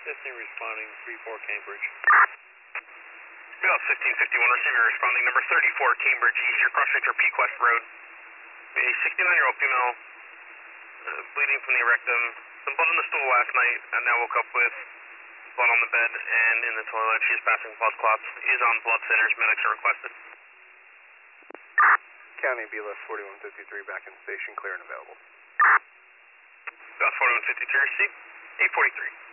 Destiny responding 3-4 Cambridge. Bell 1551, receiver responding number 34 Cambridge East, your cross street Peak West Road. A 69-year-old female bleeding from the rectum. Some blood in the stool last night, and now woke up with blood on the bed and in the toilet. She is passing blood clots. Is on blood thinners. Medics are requested. County BLS 4153 back in station, clear and available. Bell 4153, receive 843.